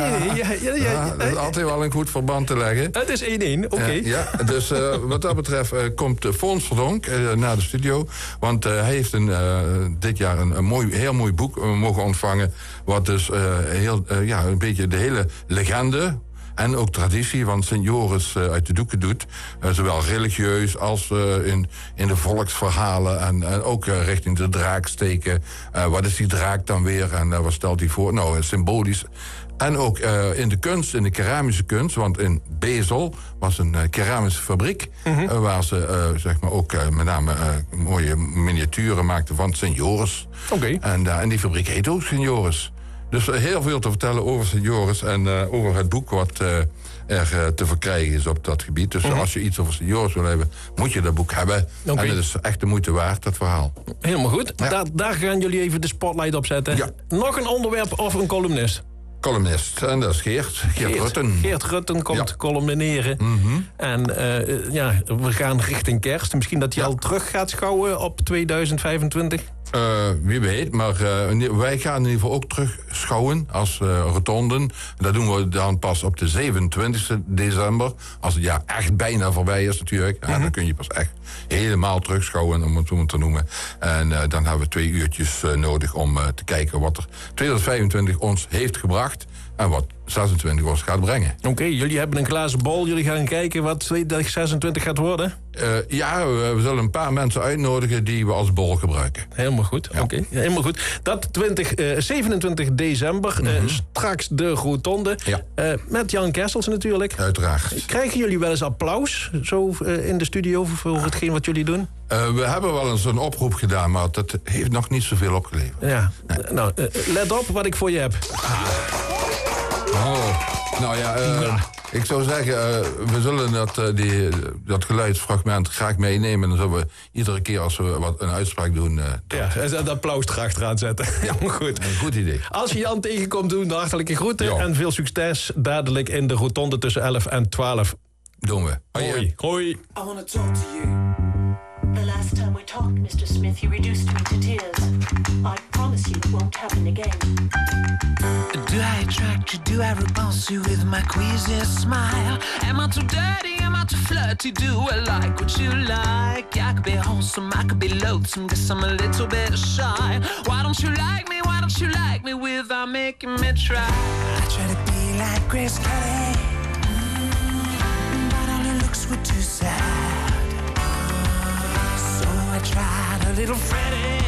Ja, dat is altijd wel een goed verband te leggen. Het is 1-1, oké. Dus wat dat betreft komt Fons Verdonk naar de studio. Want hij heeft dit jaar een heel mooi boek mogen ontvangen. Wat dus een beetje de hele legende en ook traditie van St. Joris uit de doeken doet. Zowel religieus als in de volksverhalen. En ook richting de draak steken. Wat is die draak dan weer? En wat stelt hij voor? Nou, symbolisch. En ook in de kunst, in de keramische kunst. Want in Bezel was een keramische fabriek. Waar ze zeg maar ook met name mooie miniaturen maakten van St. Joris. En die fabriek heet ook St. Joris. Dus heel veel te vertellen over St. Joris en over het boek wat er te verkrijgen is op dat gebied. Dus als je iets over St. Joris wil hebben, moet je dat boek hebben. En het is echt de moeite waard, dat verhaal. Helemaal goed. Ja. Daar gaan jullie even de spotlight op zetten. Ja. Nog een onderwerp of een columnist? Columnist, en dat is Geert Rutten. Geert Rutten komt columneren. En we gaan richting kerst. Misschien dat hij al terug gaat schouwen op 2025? Wie weet, maar wij gaan in ieder geval ook terug schouwen als rotonden. Dat doen we dan pas op de 27 december. Als het jaar echt bijna voorbij is natuurlijk. Dan kun je pas echt helemaal terugschouwen, om het zo te noemen. En dan hebben we 2 uurtjes nodig om te kijken wat er 2025 ons heeft gebracht. En wat 26 ons gaat brengen. Oké, jullie hebben een glazen bol. Jullie gaan kijken wat 2026 gaat worden? We zullen een paar mensen uitnodigen die we als bol gebruiken. Helemaal goed. Ja. Oké, helemaal goed. Dat 27 december. Straks de rotonde. Ja. Met Jan Kessels natuurlijk. Uiteraard. Krijgen jullie wel eens applaus zo in de studio voor hetgeen wat jullie doen? We hebben wel eens een oproep gedaan, maar dat heeft nog niet zoveel opgeleverd. Ja. Nee. Nou, let op wat ik voor je heb. Ik zou zeggen, we zullen dat geluidsfragment graag meenemen. En dan zullen we iedere keer als we een uitspraak doen... dat applaus erachteraan zetten. Ja, goed. Een goed idee. Als je Jan tegenkomt, doen de hartelijke groeten. En veel succes dadelijk in de rotonde tussen 11 en 12. Doen we. Hoi. I want to talk to you. The last time we talked, Mr. Smith, you reduced me to tears. I promise you it won't happen again. Do I attract you? Do I repulse you with my queasy smile? Am I too dirty? Am I too flirty? Do I like what you like? I could be wholesome, I could be loathsome, guess I'm a little bit shy. Why don't you like me? Why don't you like me without making me try? I try to be like Grace Kelly, but all her looks were too sad. I tried a little Freddie.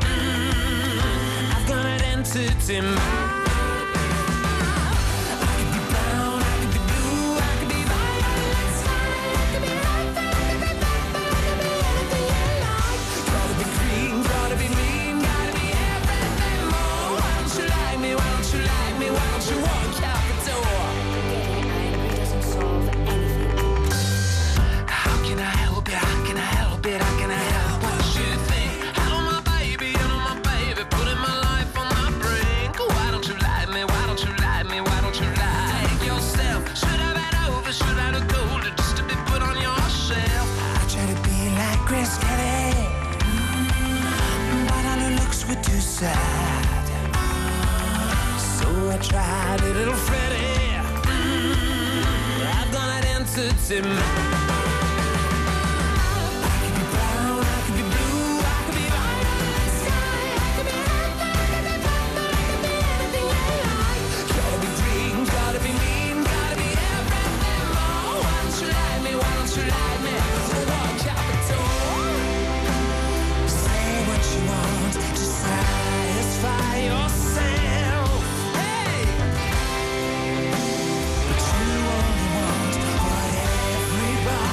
I've got an entity mind. I could be brown, I could be blue, I could be violet. I could be red, I could be black, but I could be anything you like. Gotta be green, gotta be mean, gotta be everything more. Why don't you like me? Why don't you like me? Why don't you walk out the door? Getting angry doesn't solve anything. How can I help it? How can I help it? How can I help it? Too sad, so I tried a little Freddie. I've done an entity mind. I could be brown, I could be blue, I could be violet sky, I could be red, I could be black, but I could be anything you like. Gotta be green, gotta be mean, gotta be everything more. Why don't you like me? Why don't you like me? So walk out the door. Say what you want. Satisfy yourself, hey. But you only want what everybody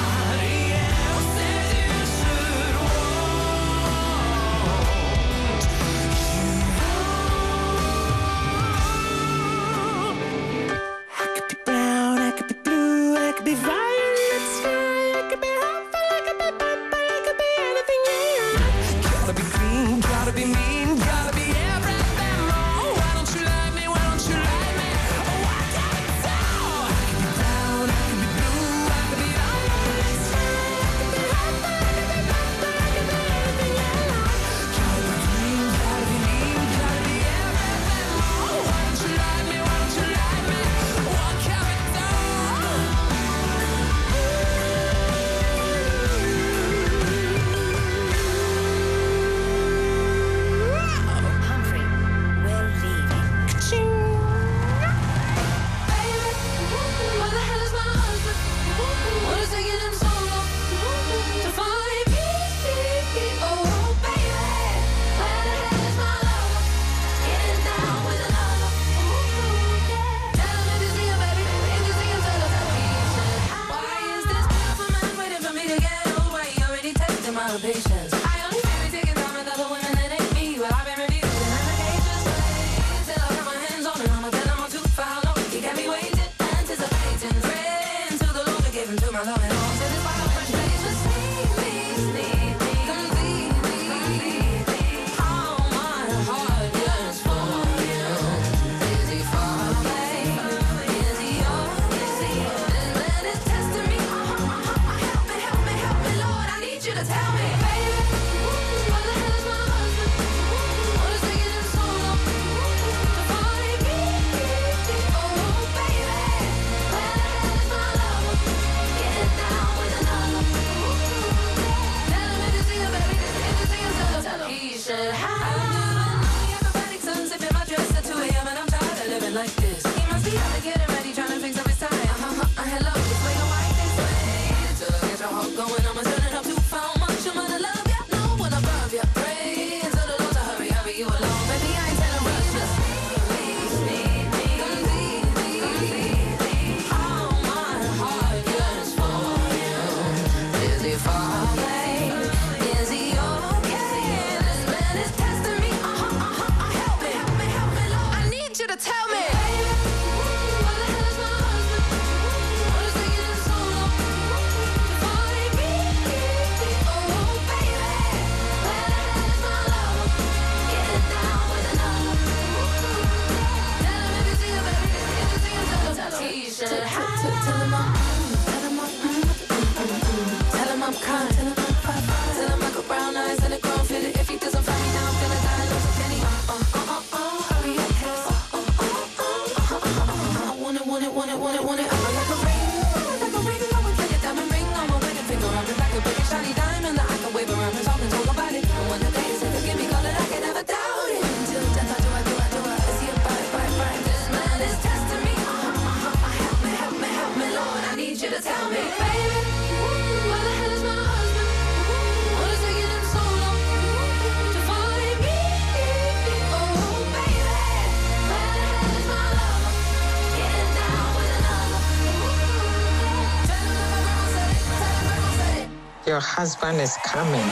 your husband is coming.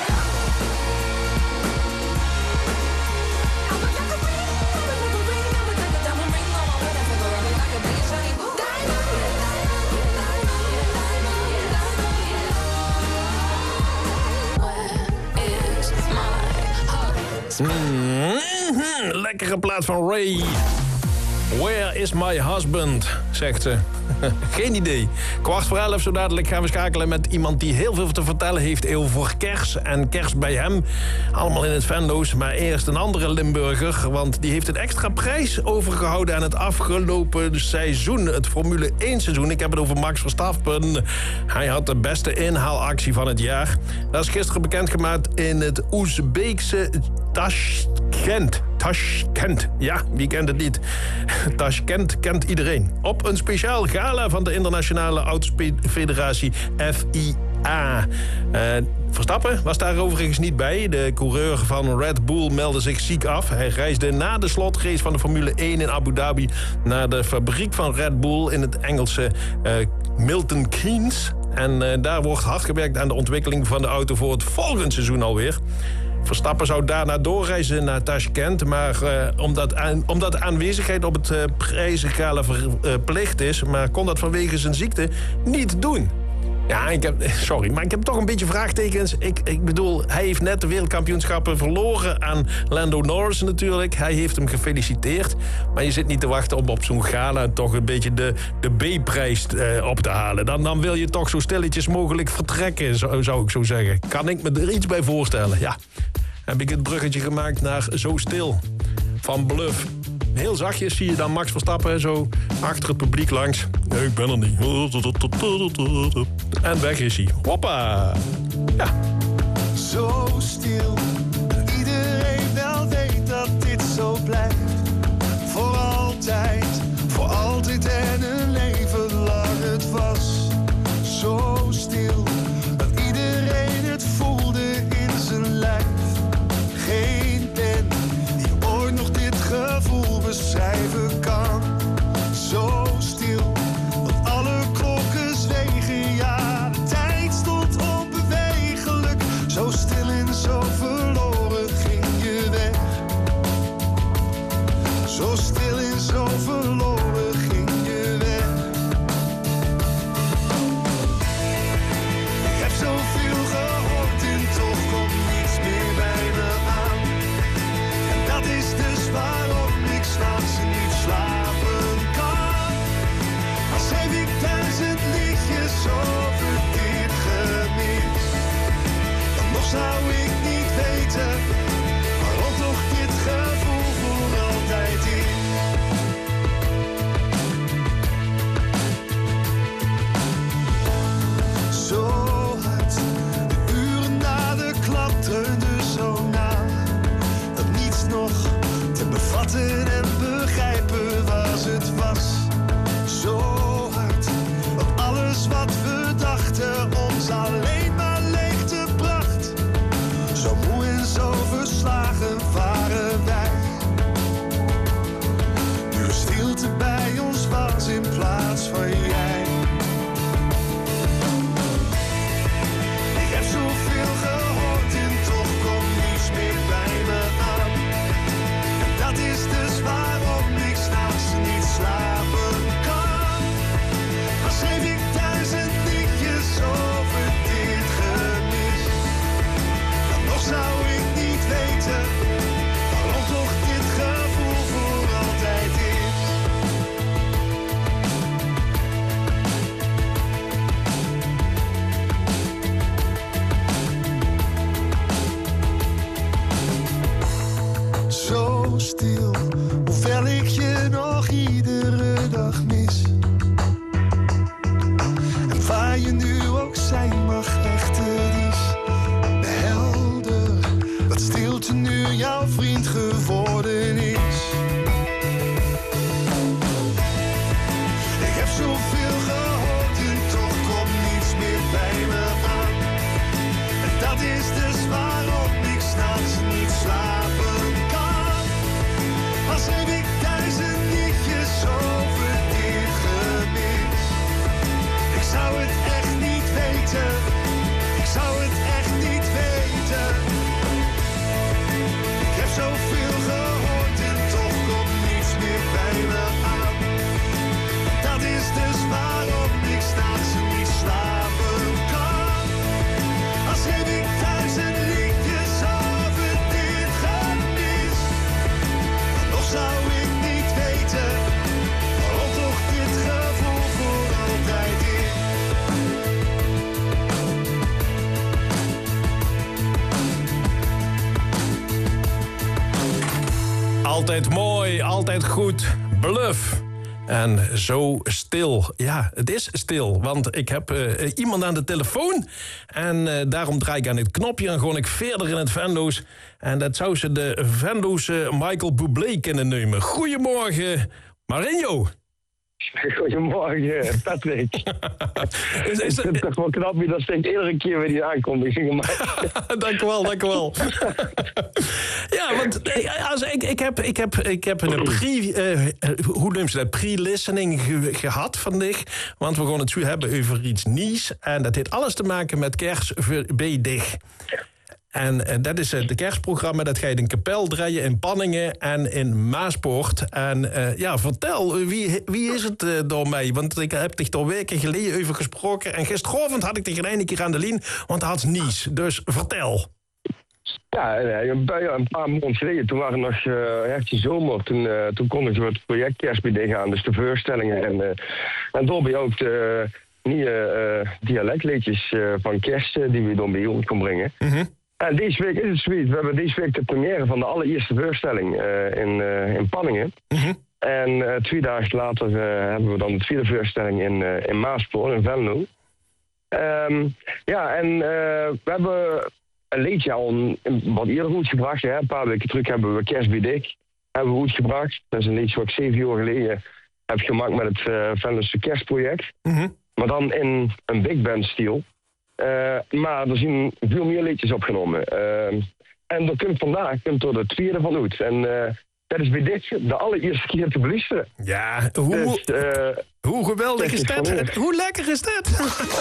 Lekkere plaat van Ray. Where is my husband, zegt ze. Geen idee. 10:15 zo dadelijk gaan we schakelen met iemand die heel veel te vertellen heeft over kers en kers bij hem. Allemaal in het Venlo's, maar eerst een andere Limburger, want die heeft een extra prijs overgehouden aan het afgelopen seizoen, het Formule 1 seizoen. Ik heb het over Max Verstappen. Hij had de beste inhaalactie van het jaar. Dat is gisteren bekendgemaakt in het Oezbeekse Tashkent. Ja, wie kent het niet? Tashkent kent iedereen. Op een speciaal gala van de Internationale Autofederatie FIA. Verstappen was daar overigens niet bij. De coureur van Red Bull meldde zich ziek af. Hij reisde na de slotrace van de Formule 1 in Abu Dhabi naar de fabriek van Red Bull in het Engelse Milton Keynes. En daar wordt hard gewerkt aan de ontwikkeling van de auto voor het volgende seizoen alweer. Verstappen zou daarna doorreizen naar Tashkent, maar omdat de aanwezigheid op het prijzengala verplicht is, maar kon dat vanwege zijn ziekte niet doen. Ja, maar ik heb toch een beetje vraagtekens. Ik bedoel, hij heeft net de wereldkampioenschappen verloren aan Lando Norris natuurlijk. Hij heeft hem gefeliciteerd. Maar je zit niet te wachten om op zo'n gala toch een beetje de B-prijs op te halen. Dan wil je toch zo stilletjes mogelijk vertrekken, zou ik zo zeggen. Kan ik me er iets bij voorstellen? Ja, heb ik het bruggetje gemaakt naar Zo Stil van Bluff. Heel zachtjes zie je dan Max Verstappen zo achter het publiek langs. Nee, ik ben er niet. En weg is hij. Hoppa! Ja. Zo stil, dat iedereen wel weet dat dit zo blijft. Voor altijd en een leven lang het was. Zo stil, dat iedereen het voelde in zijn lijf. Geen pen die ooit nog dit gevoel beschrijven kan. Zo stil, dat alle klokken zwegen, ja, de tijd stond onbewegelijk. Zo stil en zo verloren ging je weg. Zo stil en zo verloren ging je weg. Ik heb zoveel gehoord en toch komt niets meer bij me aan. En dat is dus waarom ik 's nachts niet slapen kan. Als heb ik 1000 liedjes over dit gemis. Dan nog zou ik niet weten waarom toch dit gevoel voor altijd is. Zo hard, de uren na de klap dreunden zo na. Dat niets nog te bevatten en begrijpen was het was. Zo hard, dat alles wat we dachten ons alleen maar leegte bracht. Zo moe en zo verslagen waren wij. Nu er stilte bij ons was in plaats van jij. Ik heb zoveel gehoord en toch komt niets meer bij me aan. En dat is dus waarom ik 's nachts niet slapen kan. Als heb ik 1000 liedjes over dit gemis. Dan nog zou ik niet weten waarom toch dit gevoel voor altijd is. Zo stil, hoewel ik je nog iedere dag mis. En waar je nu ook zijn mag, echt het is helder dat stilte nu jouw vriend geworden is. Ik heb zoveel gehoord en toch komt niets meer bij me aan. En dat is dus waarom ik 's nachts niet slapen kan. Als Altijd mooi, altijd goed. Bluff. En zo stil. Ja, het is stil, want ik heb iemand aan de telefoon. En daarom draai ik aan dit knopje en gewoon ik verder in het Venlo's. En dat zou ze de Venlo'se Michael Bublé kunnen nemen. Goedemorgen, Marinho. Goedemorgen, Patrick. is het toch wel knap dat steeds iedere keer weer die aankondiging gemaakt. Dank u wel. Ja, want ik heb een pre-listening gehad vandaag. Want we gaan het zo hebben over iets nieuws. En dat heeft alles te maken met kerstbedig. En dat is het kerstprogramma, dat ga je in Kapel draaien, in Panningen en in Maaspoort. En vertel, wie is het daarmee? Want ik heb dich er weken geleden over gesproken. En gisteravond had ik dich een keer aan de lijn, want hij had niets. Dus vertel. Ja, een paar maanden geleden, toen waren nog echt die zomer. Toen kondigden we het project Kerstbedig aan, dus de voorstellingen. En daarbij ook de nieuwe dialectliedjes van kerst die we dan bij ons kon brengen. Mm-hmm. En deze week is het zoiets. We hebben deze week de première van de allereerste voorstelling in Panningen. Mm-hmm. En 2 dagen later hebben we dan de tweede voorstelling in Maaspoort, in Venlo. We hebben een liedje al wat eerder uitgebracht. Een paar weken terug hebben we Kerstbedig uitgebracht. Dat is een liedje wat ik 7 jaar geleden heb gemaakt met het Venlose kerstproject. Mm-hmm. Maar dan in een big band stijl. Maar er zijn veel meer liedjes opgenomen. En dat komt vandaag door de tweede van uit. En dat is bij dit de allereerste keer te beluisteren. Ja, hoe geweldig is dat? Hoe lekker is dat?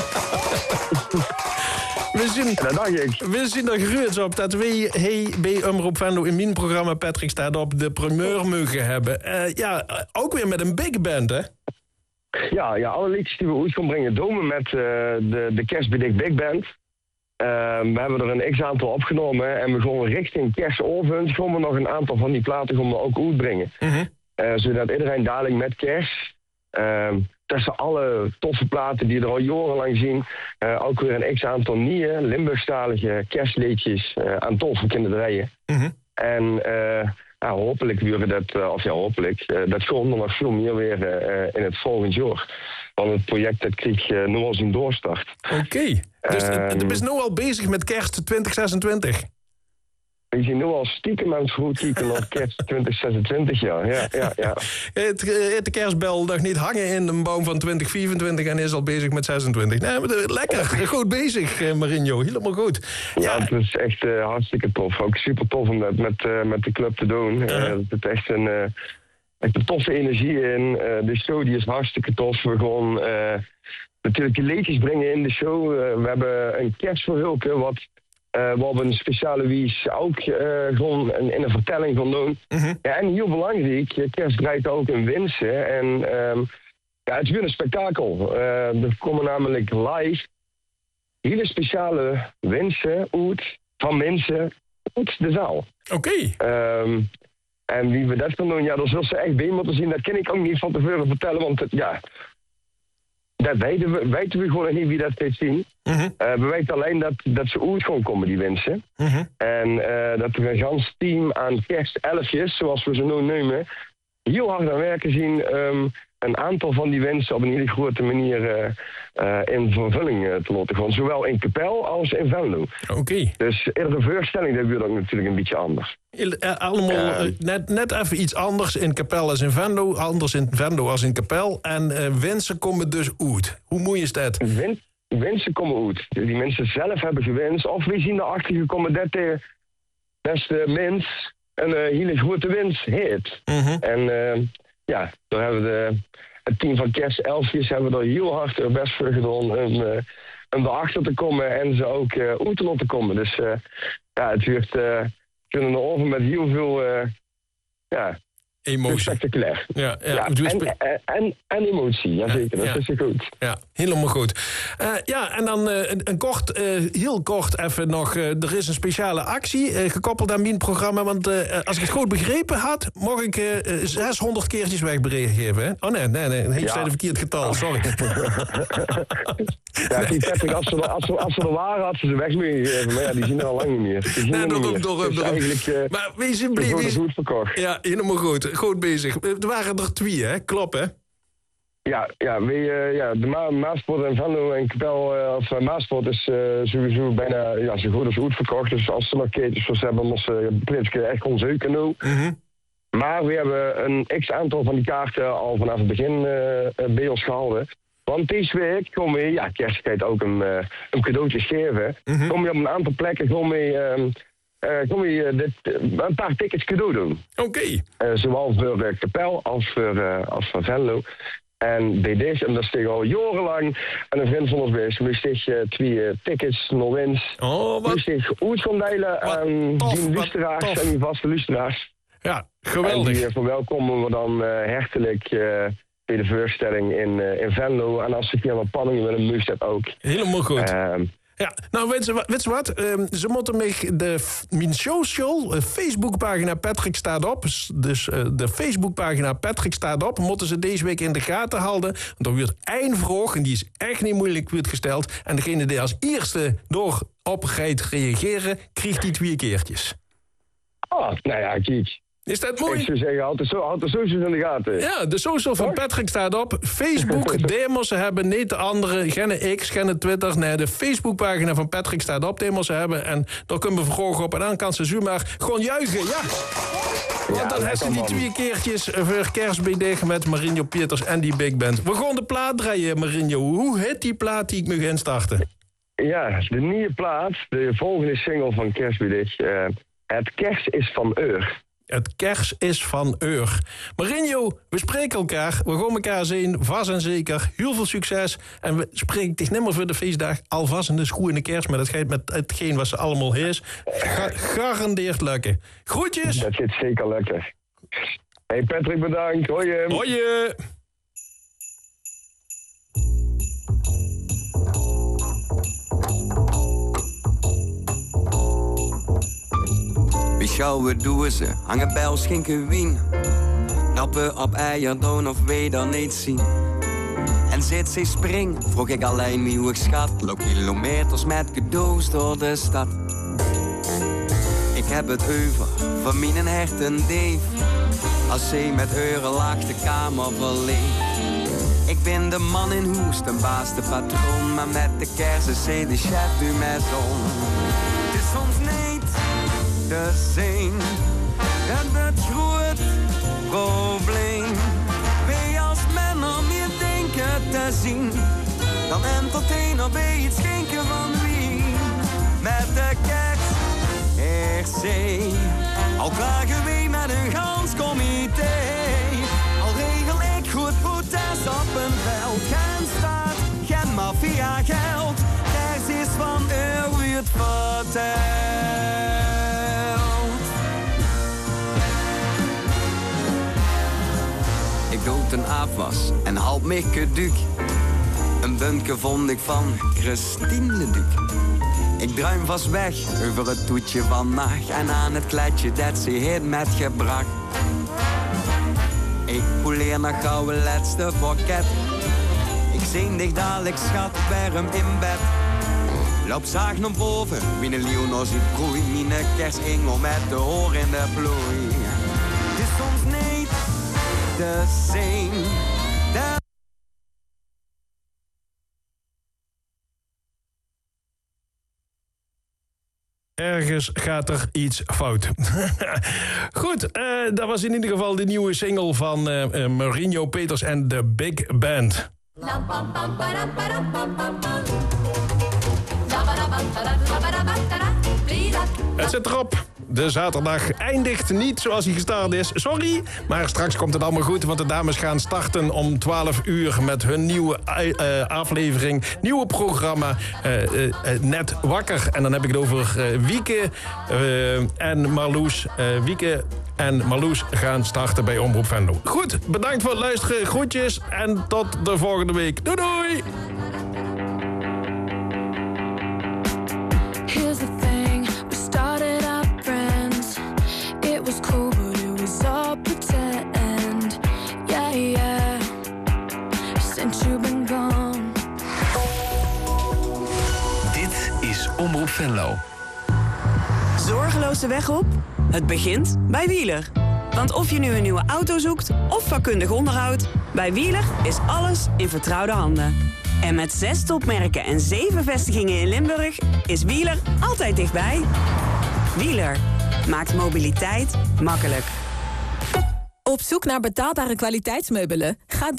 We zien er gerust op dat wij bij Omroep Venlo in mijn programma Patrick staat op de primeur mogen hebben. Ook weer met een big band, hè? Ja, alle liedjes die we uit gaan brengen doen we met de Kerstbedig Big Band. We hebben er een x-aantal opgenomen en we gaan richting kerstavond gaan we nog een aantal van die platen gaan we ook uitbrengen. Mm-hmm. Zodat iedereen dadelijk met kerst, tussen alle toffe platen die er al jarenlang zien, ook weer een x-aantal nieuwe Limburgstalige kerstliedjes aan toffe kunnen draaien. Mm-hmm. En hopelijk weer dat komt er nog veel meer weer in het volgend jaar. Want het project dat kreeg nu al zijn doorstart. Oké, dus je bent nu al bezig met kerst 2026? We zijn nu al stiekem aan het vroegkijken op kerst 2026, ja. Het de kerstbel nog niet hangen in een boom van 2024 en is al bezig met 26. Nee, maar lekker, goed bezig, Marinho. Helemaal goed. Ja, het is echt hartstikke tof. Ook super tof om dat met de club te doen. Er zit echt een toffe energie in. De show die is hartstikke tof. We gewoon natuurlijk de liedjes brengen in de show. We hebben een kerstverhulpje waar we een speciale wies ook gewoon in een vertelling van doen. Mm-hmm. Ja, en heel belangrijk, kerst draait ook in winsten. En het is weer een spektakel. Er komen namelijk live hele speciale winsten uit van mensen uit de zaal. Oké. En wie we dat gaan doen, dat zullen ze echt bij moeten zien. Dat kan ik ook niet van tevoren vertellen, want dat weten we gewoon nog niet wie dat gaat zien. Mm-hmm. We weten alleen dat ze uit gaan komen, die winsten. Mm-hmm. En dat er een gans team aan kerstelfjes, zoals we ze nu noemen, heel hard aan werken zien een aantal van die wensen op een hele grote manier in vervulling te laten gaan. Zowel in Kapel als in Venlo. Oké. Dus iedere voorstelling dat wordt ook natuurlijk een beetje anders. Allemaal net even iets anders in Kapel als in Venlo, anders in Venlo als in Kapel. En wensen komen dus uit. Hoe mooi is dat? Wensen komen uit. Die mensen zelf hebben gewenst. Of we zien erachter gekomen dat de beste mens een hele grote wens heeft. Mm-hmm. En daar hebben we het team van kerstelfjes hebben er heel hard hun best voor gedaan om erachter te komen en ze ook uit te laten komen. Dus het wordt kunnen over met heel veel emotie. Spectaculair. Ja. En emotie, jazeker. Dat is goed. Ja, Helemaal goed. Ja, en dan heel kort even nog. Er is een speciale actie gekoppeld aan mijn programma. Want als ik het goed begrepen had, mocht ik 600 keertjes weggeven. Hè? Oh nee, ik zei het verkeerd getal, sorry. Ja, die Patrick, als ze er waren, had ze weg moeten geven. Maar ja, die zien er al lang niet meer. Maar wees alsjeblieft. Goed verkocht. Ja, helemaal goed. Goed bezig. Er waren er 2, hè? Klopt, hè? Ja, de Maasport en Venlo en Kapel, of Maasport is sowieso bijna zo goed als goed verkocht. Dus als ze nog keertjes voor ze hebben, dan ze echt onzeker nu. Maar we hebben een x-aantal van die kaarten al vanaf het begin bij ons gehouden. Want deze week kom je, kersttijd ook een cadeautje geven. Kom je op een aantal plekken kom je een paar tickets cadeau doen. Oké. Zowel voor de Kapel als voor Venlo. En bij deze, en dat is tegen al jarenlang, en een vriend van ons bezig, moest ik 2 tickets, nog winst. Moest ik uit gaan delen aan die luisteraars en die vaste luisteraars. Ja, geweldig. En die verwelkomen we dan hertelijk bij de voorstelling in Venlo. En als ze via wat panningen willen, moest dat ook. Helemaal goed. Ja, nou, weet je wat? Ze moeten mijn social, Facebookpagina Patrick staat op. Dus de Facebookpagina Patrick staat op. Moeten ze deze week in de gaten houden. Want er wordt één vraag, en die is echt niet moeilijk gesteld. En degene die als eerste op gaat reageren, krijgt die 2 keertjes. Nou ja, kijk. Is dat mooi? Ik zou zeggen, houd de socials in de gaten. Ja, de social van Patrick staat op. Facebook, demos ze hebben, niet de andere. Geen X, geen Twitter. Nee, de Facebookpagina van Patrick staat op. Demos ze hebben. En daar kunnen we vragen op. En dan kan ze zomaar gewoon juichen, ja. Want dan heeft ze die 2 keertjes voor kerstbedig met Marinho Peters en die Big Band. We gaan de plaat draaien, Marinho. Hoe heet die plaat die ik nu ga instarten? Ja, de nieuwe plaat. De volgende single van Kerstbedig. Het kerst is van Eur. Het kers is van Eur. Marinho, we spreken elkaar. We gaan elkaar zien, vast en zeker. Heel veel succes. En we spreken dich niet meer voor de feestdag. Alvast in de schoene kerst. Maar dat gaat met hetgeen wat ze allemaal is. Garandeerd lukken. Groetjes. Dat zit zeker lekker. Hey Patrick, bedankt. Hoi. Hoi. Wie sjouwen doen ze, hangen bij ons schinken wien. Nappen op eierdon of weet dan niet zien. En zit ze spring, vroeg ik alleen nieuwe schat. Loop kilometers met cadeaus door de stad. Ik heb het over, van mijn hart een dief. Als ze met euren laag de kamer verleeft. Ik ben de man in hoest, een baas, de patroon. Maar met de kersen zee de chef du maison. Het is soms niet te zien dat het groot probleem. Wie als men om je denken te zien, dan entertainer bij het schenken van wie. Met de kerst RC, al klagen we met een gans comité. Al regel ik goed protest op een veld. Geen staat, geen maffia geld. Kerst is van wordt verteld. Ik dood een afwas en half mikkeduk. Een bunkje vond ik van Christine Leduc. Ik druim vast weg over het toetje van nacht. En aan het kleedje dat ze heeft metgebracht. Ik poleer nog gauw een laatste pakket. Ik zing dich dadelijk schat, warm in bed. Loop zaag naar boven, wie een leeuw naar zijn proei. Mine kersengel met de hoor in de ploei. Het is soms niet te zien. Ergens gaat er iets fout. Goed, dat was in ieder geval de nieuwe single van Marinho Peters en de Big Band. Het zit erop. De zaterdag eindigt niet zoals hij gestart is. Sorry, maar straks komt het allemaal goed. Want de dames gaan starten om 12 uur met hun nieuwe aflevering. Nieuwe programma. Net wakker. En dan heb ik het over Wieke en Marloes. Wieke en Marloes gaan starten bij Omroep Venlo. Goed, bedankt voor het luisteren. Groetjes en tot de volgende week. Doei doei! not pretend. Yeah, yeah. Since you've been gone. Dit is Omroep Venlo. Zorgeloos de weg op? Het begint bij Wieler. Want of je nu een nieuwe auto zoekt of vakkundig onderhoud, bij Wieler is alles in vertrouwde handen. En met 6 topmerken en 7 vestigingen in Limburg is Wieler altijd dichtbij. Wieler maakt mobiliteit makkelijk. Op zoek naar betaalbare kwaliteitsmeubelen? Ga